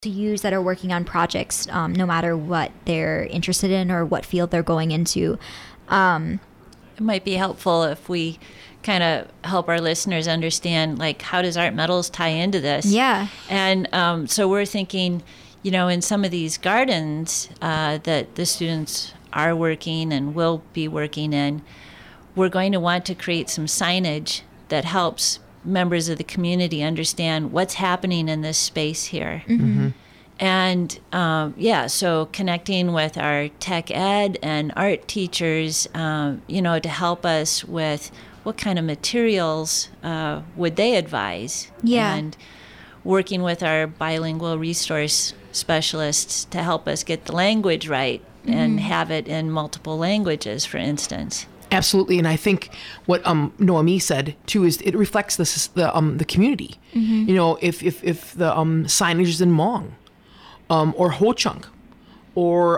to use that are working on projects, no matter what they're interested in or what field they're going into. It might be helpful if we kind of help our listeners understand, like, how does Art Metals tie into this? Yeah. And so we're thinking, in some of these gardens that the students are working and will be working in, we're going to want to create some signage that helps members of the community understand what's happening in this space here. Mm-hmm. And so connecting with our tech ed and art teachers, to help us with what kind of materials would they advise. Yeah. And working with our bilingual resource specialists to help us get the language right and have it in multiple languages, for instance. Absolutely, and I think what Noemi said too is it reflects the community. Mm-hmm. If the signage is in Hmong, or Ho-Chunk, or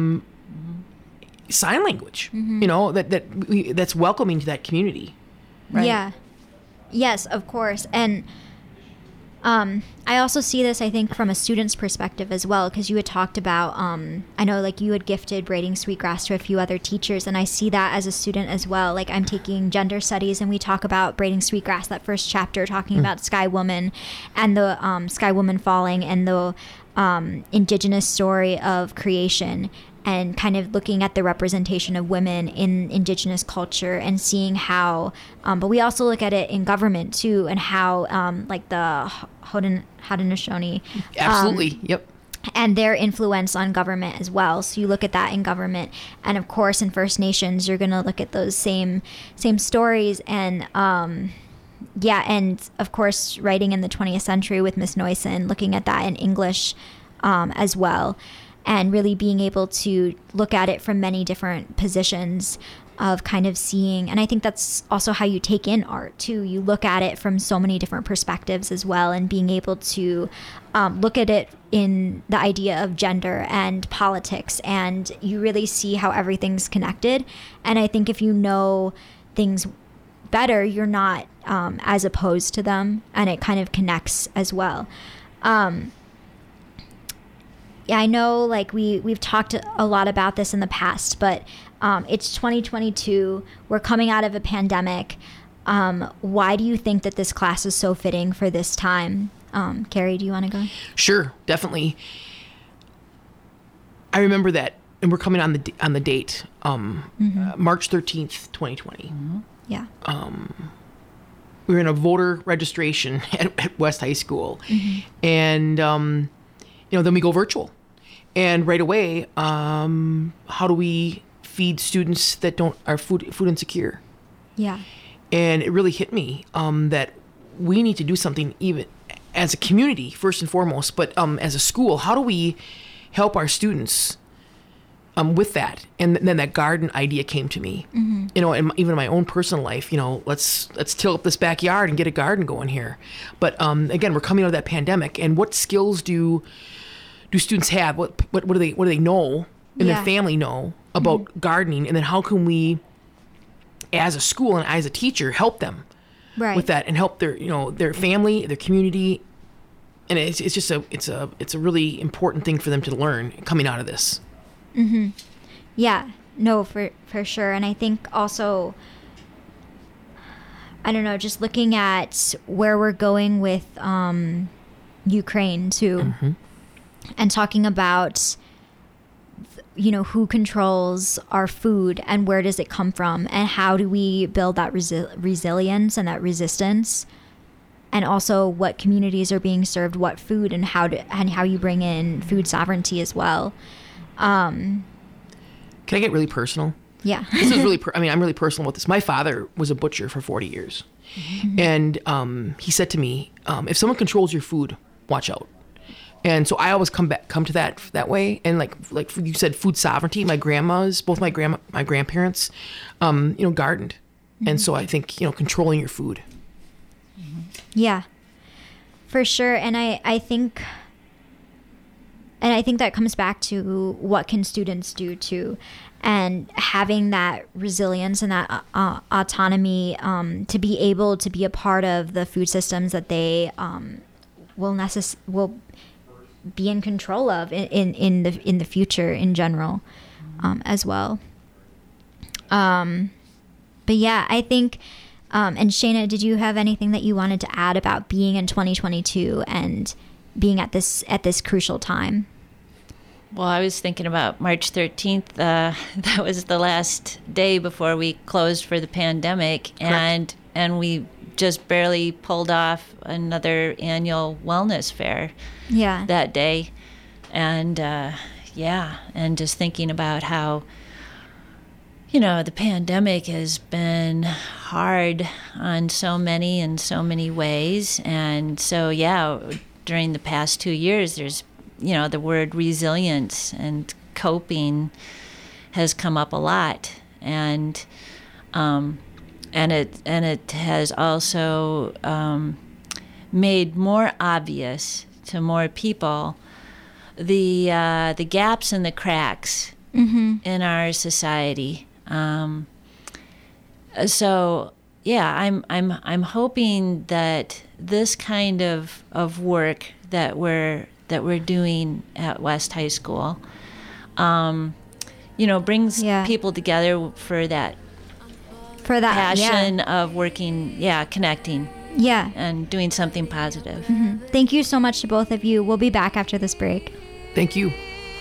sign language, that's welcoming to that community. Right. Yeah. Yes, of course. And I also see this, I think, from a student's perspective as well, because you had talked about, I know, like, you had gifted Braiding Sweetgrass to a few other teachers, and I see that as a student as well. Like, I'm taking gender studies, and we talk about Braiding Sweetgrass, that first chapter, talking about Sky Woman and the Sky Woman falling and the indigenous story of creation, and kind of looking at the representation of women in indigenous culture and seeing how, but we also look at it in government too, and how like the Haudenosaunee. Absolutely, yep. And their influence on government as well. So you look at that in government, and of course in First Nations, you're going to look at those same stories, and and of course writing in the 20th century with Miss Noyson, looking at that in English as well. And really being able to look at it from many different positions of kind of seeing, and I think that's also how you take in art too. You look at it from so many different perspectives as well, and being able to look at it in the idea of gender and politics, and you really see how everything's connected. And I think if you know things better, you're not as opposed to them, and it kind of connects as well. Yeah, I know, like, we've talked a lot about this in the past, but it's 2022. We're coming out of a pandemic. Why do you think that this class is so fitting for this time? Carrie, do you want to go? Sure, definitely. I remember that, and we're coming on the date, March 13th, 2020. Mm-hmm. Yeah. We were in a voter registration at West High School, and then we go virtual, and right away, how do we feed students that are food insecure? Yeah. And it really hit me that we need to do something, even as a community first and foremost, but as a school, how do we help our students with that? And then that garden idea came to me. And even in my own personal life, let's till up this backyard and get a garden going here. But again, we're coming out of that pandemic, and what skills do students have? What do they know, and their family know about gardening? And then how can we, as a school and as a teacher, help them with that, and help their family, their community? And it's just a really important thing for them to learn coming out of this. Yeah, no, for sure. And I think also, I don't know, just looking at where we're going with Ukraine too, and talking about, who controls our food and where does it come from, and how do we build that resilience and that resistance, and also what communities are being served what food, and how you bring in food sovereignty as well. Can I get really personal? Yeah. This is really, I'm really personal with this. My father was a butcher for 40 years. And he said to me, if someone controls your food, watch out. And so I always come to that way. And like you said, food sovereignty. My grandmas, both my grandparents, gardened. And so I think, controlling your food. Yeah, for sure. And I think that comes back to what can students do too, and having that resilience and that autonomy to be able to be a part of the food systems that they will be in control of in the future in general, as well. But yeah, I think, and Shayna, did you have anything that you wanted to add about being in 2022 and being at this crucial time? Well, I was thinking about March 13th. That was the last day before we closed for the pandemic, and we just barely pulled off another annual wellness fair. Yeah. That day, and and just thinking about how, the pandemic has been hard on so many in so many ways, and so during the past 2 years, there's the word resilience and coping has come up a lot, and it has also made more obvious to more people the gaps and the cracks in our society. I'm hoping that this kind of work that we're doing at West High School, brings people together for that passion of working, connecting. Yeah. And doing something positive. Mm-hmm. Thank you so much to both of you. We'll be back after this break. Thank you.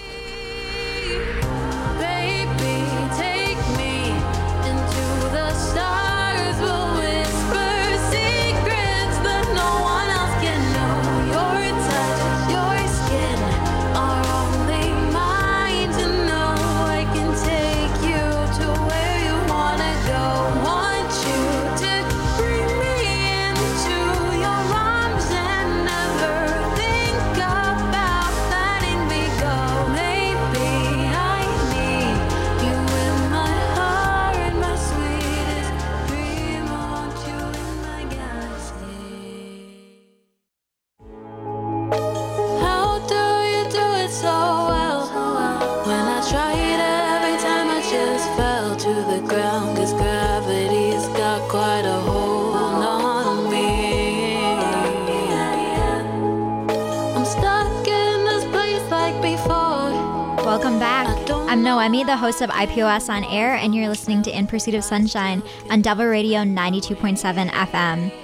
Welcome back. I'm Noemi, the host of IPOS On Air, and you're listening to In Pursuit of Sunshine on Devil Radio 92.7 FM.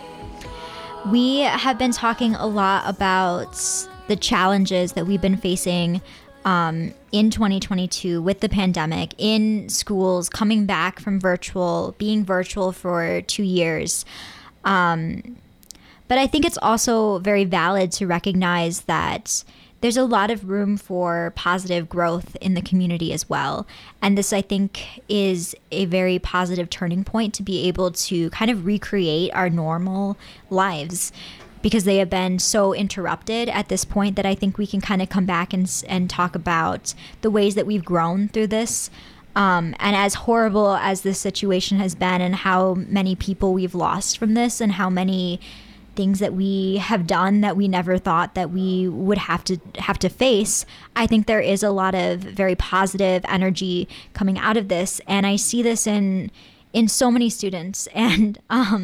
We have been talking a lot about the challenges that we've been facing in 2022 with the pandemic, in schools, coming back from being virtual for 2 years. But I think it's also very valid to recognize that there's a lot of room for positive growth in the community as well. And this, I think, is a very positive turning point to be able to kind of recreate our normal lives, because they have been so interrupted at this point that I think we can kind of come back and talk about the ways that we've grown through this. And as horrible as this situation has been, and how many people we've lost from this, and how many things that we have done that we never thought that we would have to face, I think there is a lot of very positive energy coming out of this, and I see this in so many students, and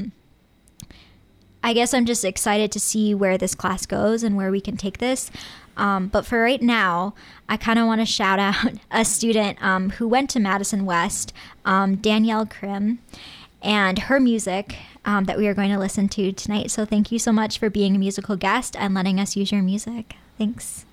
I guess I'm just excited to see where this class goes and where we can take this. But for right now, I kind of want to shout out a student who went to Madison West, Danielle Krim, and her music that we are going to listen to tonight. So thank you so much for being a musical guest and letting us use your music. Thanks.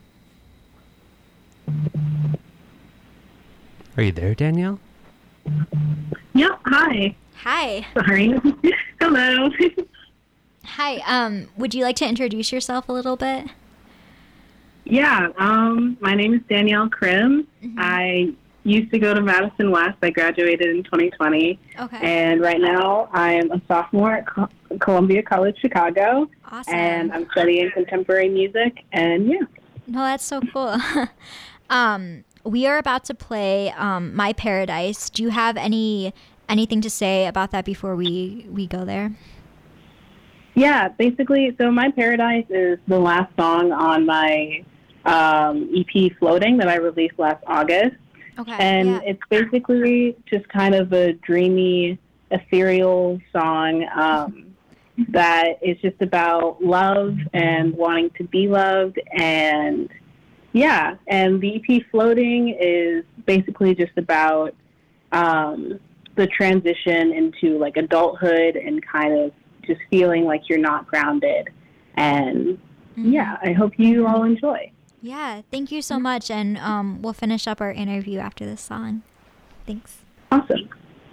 Are you there, Danielle? Yep. Hi. Hi. Sorry. Hello. Hi. Would you like to introduce yourself a little bit? Yeah. My name is Danielle Krim. Mm-hmm. I used to go to Madison West. I graduated in 2020. Okay. And right now I am a sophomore at Columbia College Chicago. Awesome. And I'm studying contemporary music. And yeah. No, that's so cool. We are about to play My Paradise. Do you have anything to say about that before we go there? Yeah, basically, so My Paradise is the last song on my EP Floating that I released last August. Okay. And it's basically just kind of a dreamy, ethereal song that is just about love and wanting to be loved and Yeah, and the EP Floating is basically just about the transition into like adulthood and kind of just feeling like you're not grounded. And yeah, I hope you all enjoy. Yeah, thank you so much. And we'll finish up our interview after this song. Thanks. Awesome.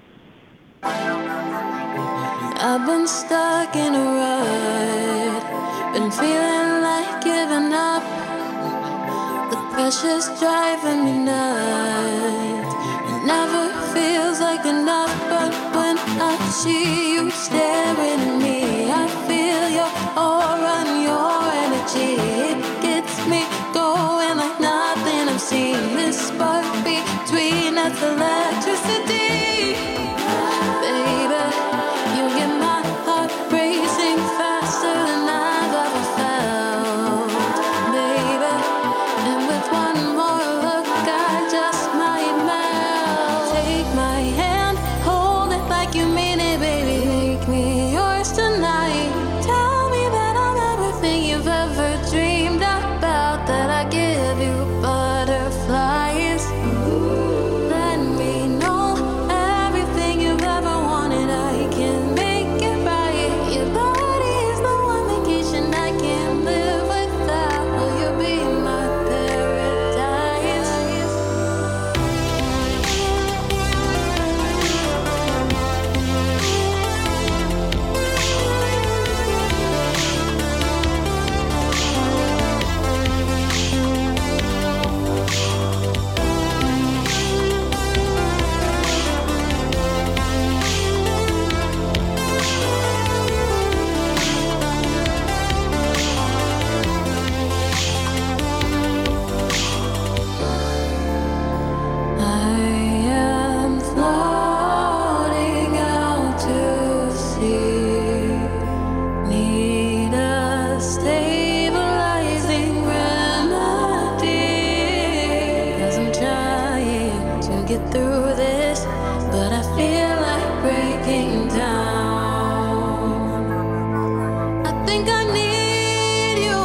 I've been stuck in a rut, been feeling like giving up. The pressure's driving me nuts. It never feels like enough, but when I see you staring at me, I feel your aura and your energy. It gets me going like nothing I've seen. This spark between us, electricity. Baby, you get my heart racing faster than I've ever felt. Baby, and with one more look, I just might melt. Take my hand, hold it like you mean it, baby. Make me yours tonight. Tell me that I'm everything you've ever dreamed about, that I give you butterflies. Let me know everything you've ever wanted. I can make it right. Your body is the one vacation I can't live without. Will you be my paradise? I am floating out to sea. Need a stabilizing remedy. 'Cause I'm trying to get through this, but I feel like breaking down. I think I need you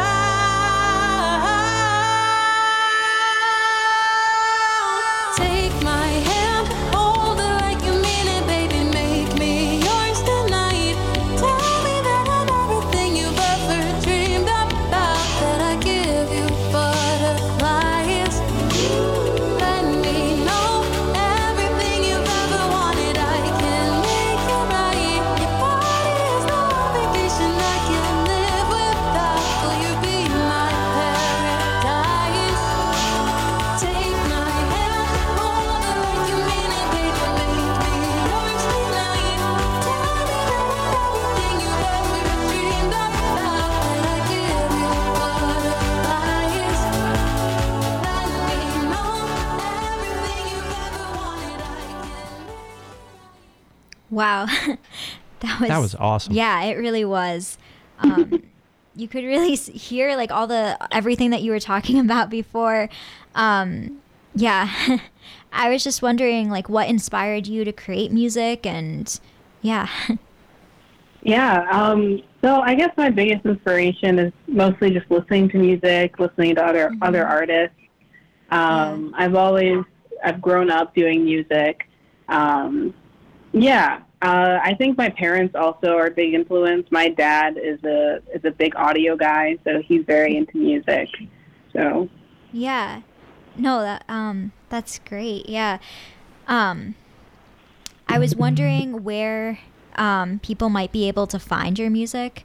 around. Take my hand, hold it like you mean it, baby. Make me yours tonight. Tell me that I'm everything you've ever dreamed about, that I give you butterflies. Let me know everything you've ever wanted. I can make it right. Your body is the one vacation I can live without. Will you be my paradise? Take my hand, hold it like you mean it, baby. Make me yours tonight. Tell me that I'm everything you've ever dreamed about, that I give you butterflies. Let me know everything you've ever wanted. I can. Wow. That was awesome. Yeah, it really was. You could really hear like everything that you were talking about before. Yeah. I was just wondering like what inspired you to create music, and yeah. Yeah, so I guess my biggest inspiration is mostly just listening to music, listening to other artists. I've grown up doing music. I think my parents also are a big influence. My dad is a big audio guy, so he's very into music. So Yeah. No, that's great. Yeah. I was wondering where people might be able to find your music.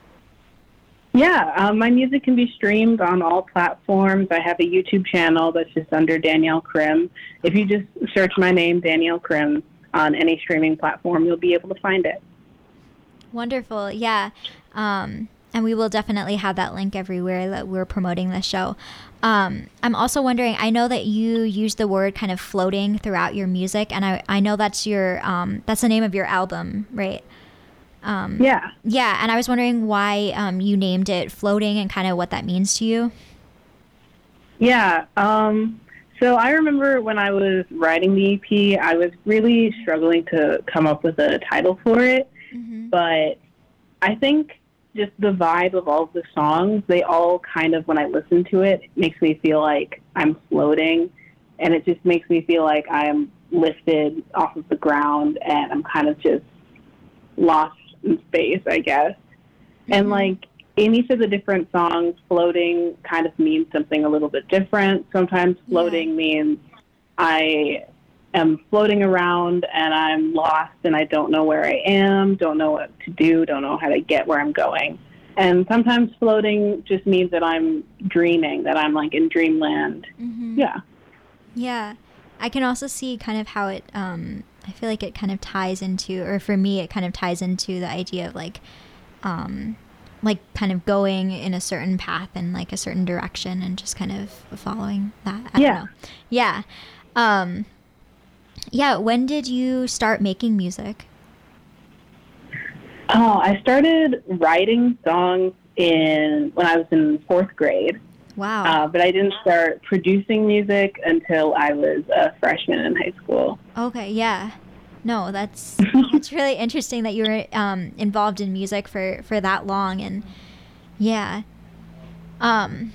yeah, my music can be streamed on all platforms. I have a YouTube channel that's just under Danielle Krim. If you just search my name, Danielle Krim, on any streaming platform, you'll be able to find it. Wonderful. Yeah. And we will definitely have that link everywhere that we're promoting this show. I'm also wondering, I know that you use the word kind of floating throughout your music, and I know that's that's the name of your album, right? Yeah. Yeah, and I was wondering why you named it Floating and kind of what that means to you. Yeah. So I remember when I was writing the EP, I was really struggling to come up with a title for it. Mm-hmm. But I think just the vibe of all of the songs, they all kind of, when I listen to it, it makes me feel like I'm floating, and it just makes me feel like I am lifted off of the ground and I'm kind of just lost in space, I guess. Mm-hmm. And like in each of the different songs, floating kind of means something a little bit different. Sometimes floating means I am floating around and I'm lost and I don't know where I am, don't know what to do, don't know how to get where I'm going. And sometimes floating just means that I'm dreaming, that I'm like in dreamland. Mm-hmm. Yeah. Yeah. I can also see kind of how it, I feel like it kind of ties into, or for me, it kind of ties into the idea of like kind of going in a certain path and like a certain direction and just kind of following that. I don't know. Yeah. Yeah. When did you start making music? Oh, I started writing songs when I was in 4th grade. Wow. But I didn't start producing music until I was a freshman in high school. Okay, yeah. No, that's really interesting that you were involved in music for that long, and yeah. And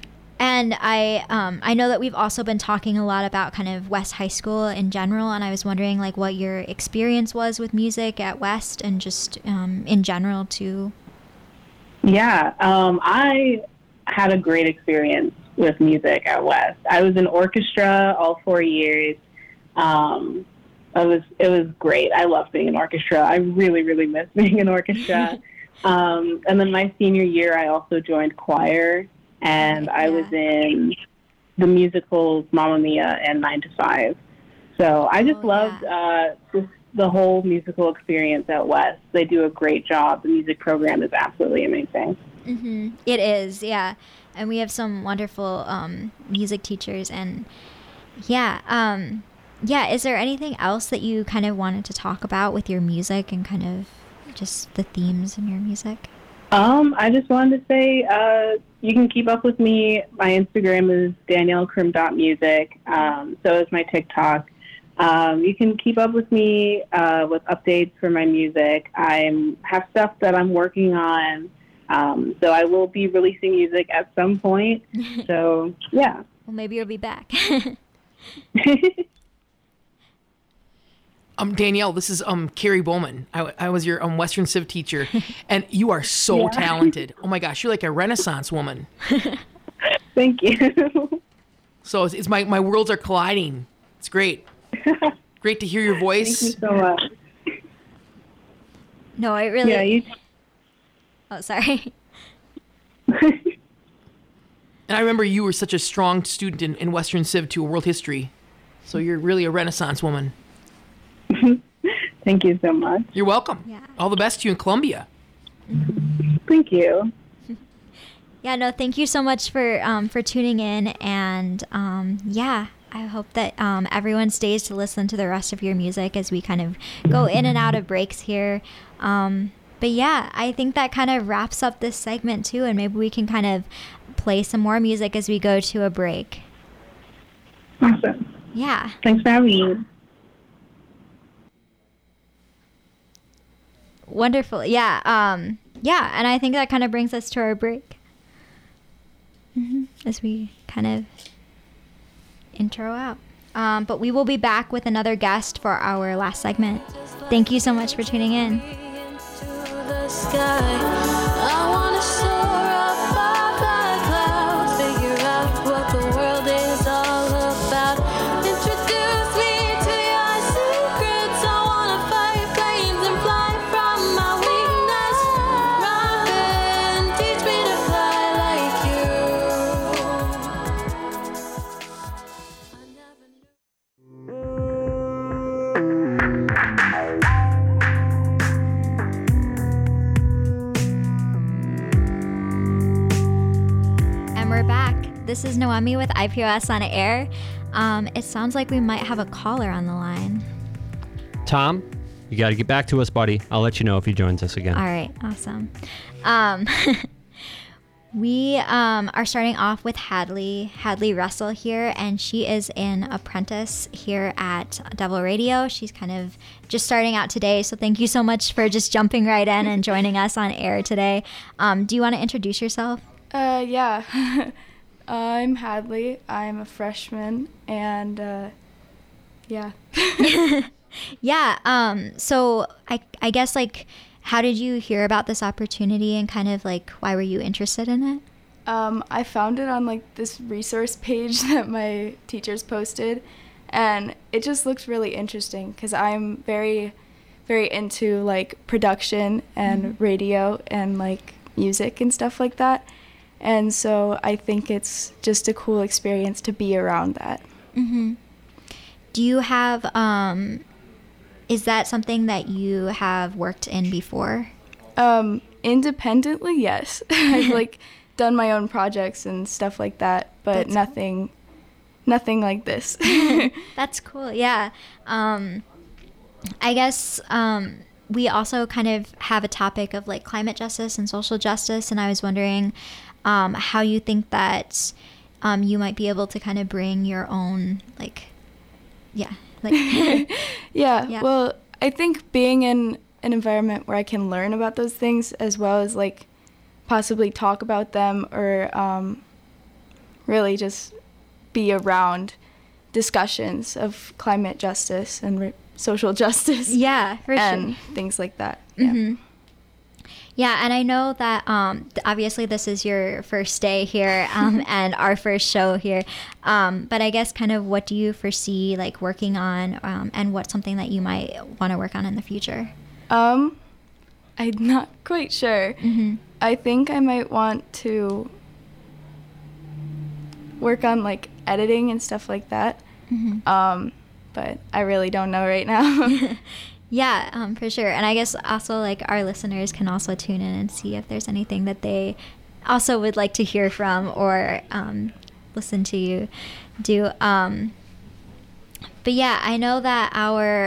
I know that we've also been talking a lot about kind of West High School in general, and I was wondering like what your experience was with music at West and just in general too. Yeah, I had a great experience with music at West. I was in orchestra all 4 years. It was great. I loved being in orchestra. I really, really miss being in orchestra. And then my senior year, I also joined choir, and I was in the musicals Mamma Mia and 9 to 5. So I just loved just the whole musical experience at West. They do a great job. The music program is absolutely amazing. Mm-hmm. It is, yeah. And we have some wonderful music teachers. And is there anything else that you kind of wanted to talk about with your music and kind of just the themes in your music? I just wanted to say you can keep up with me. My Instagram is daniellekrim.music. So is my TikTok. You can keep up with me with updates for my music. I have stuff that I'm working on. So I will be releasing music at some point. So, yeah. Well, maybe you'll be back. Danielle, this is Carrie Bowman. I was your Western Civ teacher, and you are so talented. Oh my gosh, you're like a Renaissance woman. Thank you. So it's my worlds are colliding. It's great. Great to hear your voice. Thank you so much. No, I really... Yeah, Oh, sorry. And I remember you were such a strong student in Western Civ to world history. So you're really a Renaissance woman. Thank you so much. You're welcome. Yeah. All the best to you in Columbia. Thank you. Yeah, no, thank you so much for tuning in. And I hope that everyone stays to listen to the rest of your music as we kind of go in and out of breaks here. But yeah, I think that kind of wraps up this segment too, and maybe we can kind of play some more music as we go to a break. Awesome. Yeah. Thanks for having me. Wonderful. Yeah. And I think that kind of brings us to our break. As we kind of intro out. But we will be back with another guest for our last segment. Thank you so much for tuning in. Sky. I wanna soar above the clouds, figure out what the world is all about. Introduce me to your secrets. I wanna fight planes and fly from my weakness. Run and teach me to fly like This is Noemi with IPOS on Air. It sounds like we might have a caller on the line. Tom, you got to get back to us, buddy. I'll let you know if he joins us again. All right, awesome. We are starting off with Hadley Russell here, and she is an apprentice here at Devil Radio. She's kind of just starting out today, so thank you so much for just jumping right in and joining us on air today. Do you want to introduce yourself? Yeah. I'm Hadley. I'm a freshman, and yeah. Yeah. So I guess, like, how did you hear about this opportunity, and kind of like why were you interested in it? I found it on like this resource page that my teachers posted, and it just looked really interesting because I'm very, very into like production and radio and like music and stuff like that. And so I think it's just a cool experience to be around that. Mm-hmm. Do you have, is that something that you have worked in before? Independently, yes. I've like done my own projects and stuff like that, but nothing like this. That's cool. Yeah. I guess we also kind of have a topic of like climate justice and social justice, and I was wondering how you think that you might be able to kind of bring your own Yeah. Well, I think being in an environment where I can learn about those things as well as like possibly talk about them, or really just be around discussions of climate justice and social justice. Yeah, for and sure. things like that. Mm-hmm. Yeah, and I know that obviously this is your first day here and our first show here, but I guess kind of what do you foresee like working on, and what's something that you might want to work on in the future? I'm not quite sure. Mm-hmm. I think I might want to work on like editing and stuff like that, but I really don't know right now. Yeah, for sure. And I guess also like our listeners can also tune in and see if there's anything that they also would like to hear from or listen to you do. But yeah, I know that our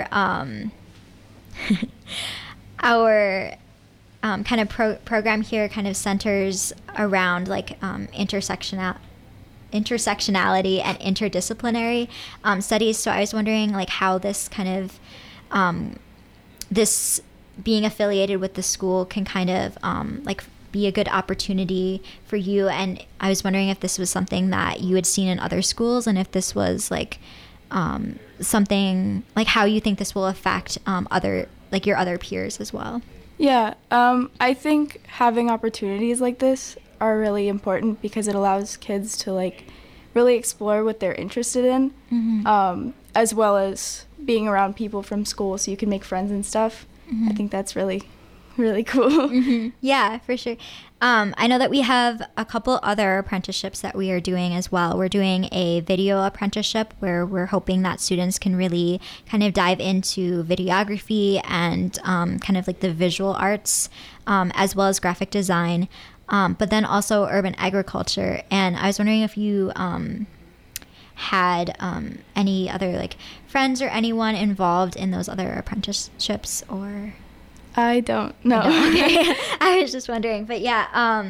kind of program here kind of centers around like intersectionality and interdisciplinary studies. So I was wondering like how this kind of this being affiliated with the school can kind of like be a good opportunity for you. And I was wondering if this was something that you had seen in other schools, and if this was like something like how you think this will affect your other peers as well. Yeah, I think having opportunities like this are really important because it allows kids to like really explore what they're interested in, as well as being around people from school so you can make friends and stuff. I think that's really, really cool. Yeah, for sure. I know that we have a couple other apprenticeships that we are doing as well. We're doing a video apprenticeship where we're hoping that students can really kind of dive into videography and kind of like the visual arts, as well as graphic design, but then also urban agriculture. And I was wondering if you had any other like friends or anyone involved in those other apprenticeships, or... I don't know. Okay. I was just wondering, but yeah,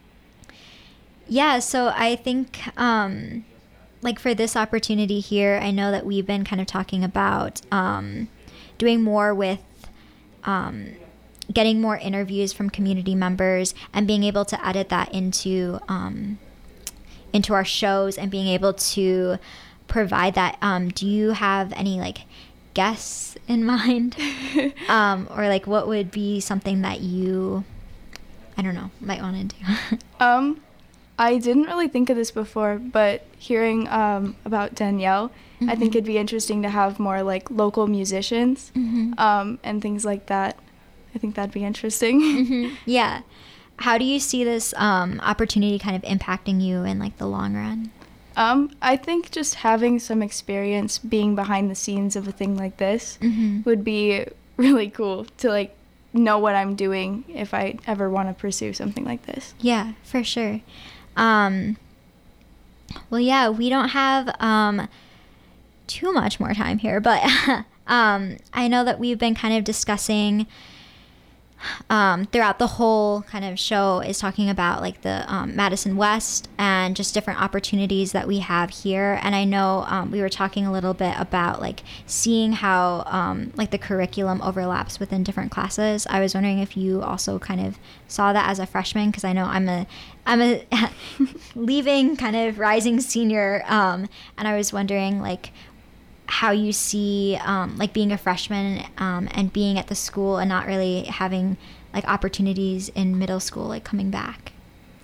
so I think like for this opportunity here, I know that we've been kind of talking about doing more with getting more interviews from community members and being able to edit that into our shows and being able to provide that. Do you have any like guests in mind, or like what would be something that you, I don't know, might want to do? I didn't really think of this before, but hearing about Danielle, I think it'd be interesting to have more like local musicians and things like that. I think that'd be interesting. Yeah. How do you see this opportunity kind of impacting you in like the long run? I think just having some experience being behind the scenes of a thing like this would be really cool to like know what I'm doing if I ever want to pursue something like this. Yeah, for sure. Well, yeah, we don't have too much more time here, but I know that we've been kind of discussing throughout the whole kind of show is talking about like the Madison West and just different opportunities that we have here. And I know we were talking a little bit about like seeing how like the curriculum overlaps within different classes. I was wondering if you also kind of saw that as a freshman, because I know I'm a leaving kind of rising senior, and I was wondering like how you see like being a freshman and being at the school and not really having like opportunities in middle school, like coming back.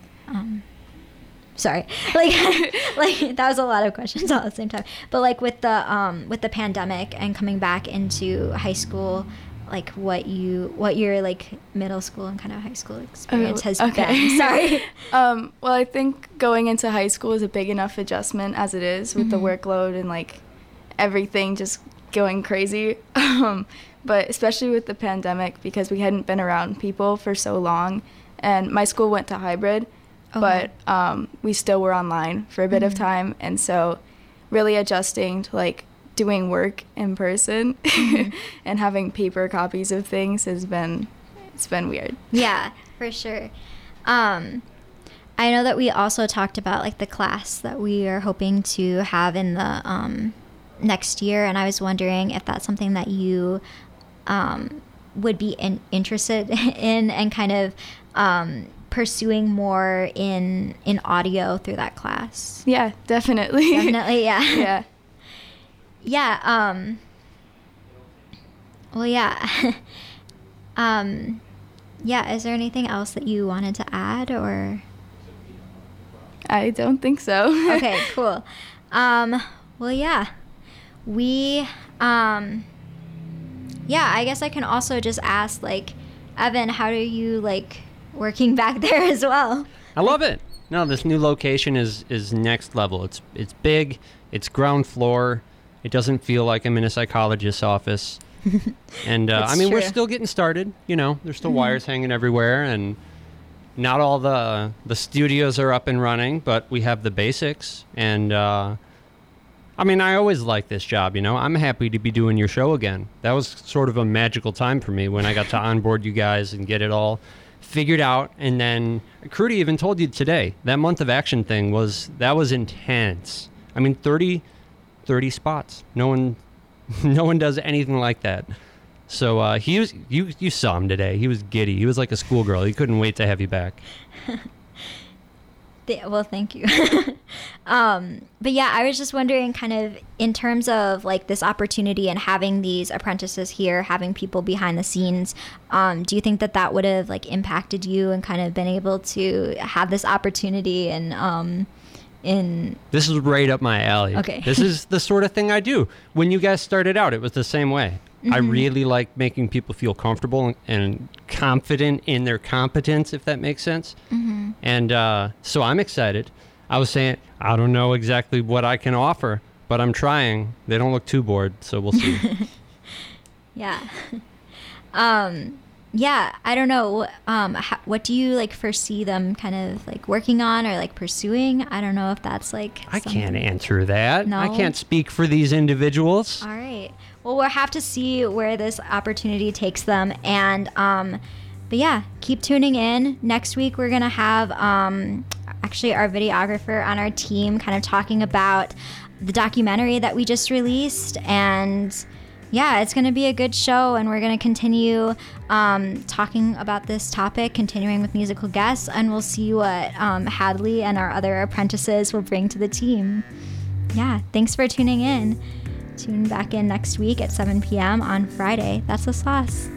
Sorry, like like that was a lot of questions all at the same time. But like with the pandemic and coming back into high school, like what your like middle school and kind of high school experience has been. Sorry. Well, I think going into high school is a big enough adjustment as it is with the workload and like everything just going crazy. But especially with the pandemic, because we hadn't been around people for so long, and my school went to hybrid, but we still were online for a bit of time, and so really adjusting to like doing work in person and having paper copies of things it's been weird. Yeah, for sure. I know that we also talked about like the class that we are hoping to have in the next year, and I was wondering if that's something that you would be interested in and kind of pursuing more in audio through that class. Yeah, definitely. Definitely, yeah. Yeah. Yeah. Well, yeah. Yeah. Is there anything else that you wanted to add, or? I don't think so. Okay. Cool. Well, yeah. We. Yeah. I guess I can also just ask, like, Evan, how do you like working back there as well? I love it. No, this new location is next level. It's big. It's ground floor. It doesn't feel like I'm in a psychologist's office. And I mean, we're still getting started. You know, there's still wires hanging everywhere, and not all the studios are up and running, but we have the basics. And I mean, I always like this job. You know, I'm happy to be doing your show again. That was sort of a magical time for me when I got to onboard you guys and get it all figured out. And then Crudy even told you today that month of action thing was intense. I mean, 30 spots. No one does anything like that. So he was. You saw him today. He was giddy. He was like a schoolgirl. He couldn't wait to have you back. Well, thank you. But yeah, I was just wondering, kind of in terms of like this opportunity and having these apprentices here, having people behind the scenes, do you think that would have like impacted you and kind of been able to have this opportunity and This is right up my alley. Okay. This is the sort of thing I do. When you guys started out, it was the same way. I really like making people feel comfortable and confident in their competence, if that makes sense. And so I'm excited. I was saying, I don't know exactly what I can offer, but I'm trying. They don't look too bored, so we'll see. Yeah. Yeah, I don't know. What do you like foresee them kind of like working on or like pursuing? I don't know if that's like I can't answer that. No? I can't speak for these individuals. All right. Well, we'll have to see where this opportunity takes them. And but yeah, keep tuning in. Next week we're gonna have actually our videographer on our team kind of talking about the documentary that we just released. And yeah, it's going to be a good show, and we're going to continue talking about this topic, continuing with musical guests, and we'll see what Hadley and our other apprentices will bring to the team. Yeah, thanks for tuning in. Tune back in next week at 7 p.m. on Friday. That's the sauce.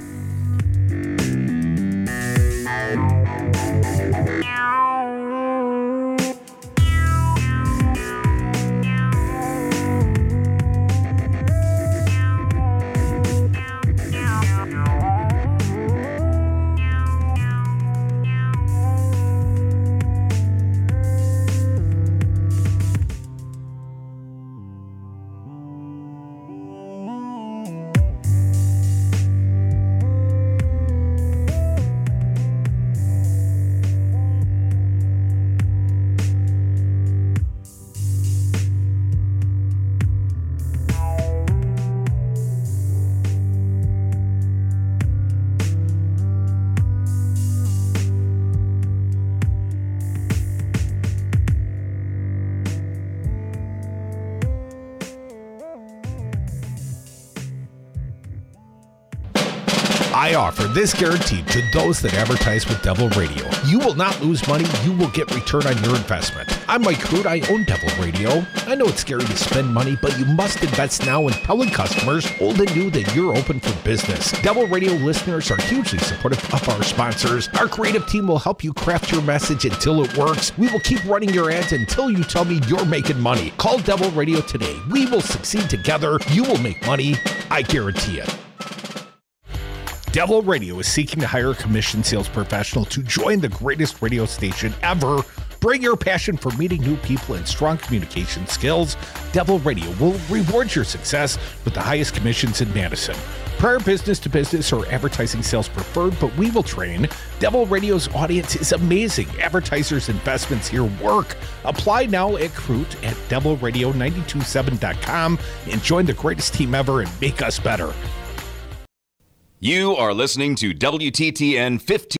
I offer this guarantee to those that advertise with Devil Radio. You will not lose money. You will get return on your investment. I'm Mike Crude. I own Devil Radio. I know it's scary to spend money, but you must invest now in telling customers, old and new, that you're open for business. Devil Radio listeners are hugely supportive of our sponsors. Our creative team will help you craft your message until it works. We will keep running your ads until you tell me you're making money. Call Devil Radio today. We will succeed together. You will make money. I guarantee it. Devil Radio is seeking to hire a commissioned sales professional to join the greatest radio station ever. Bring your passion for meeting new people and strong communication skills. Devil Radio will reward your success with the highest commissions in Madison. Prior business-to-business or advertising sales preferred, but we will train. Devil Radio's audience is amazing. Advertisers' investments here work. Apply now at Crute at devilradio927.com and join the greatest team ever and make us better. You are listening to WTTN 15.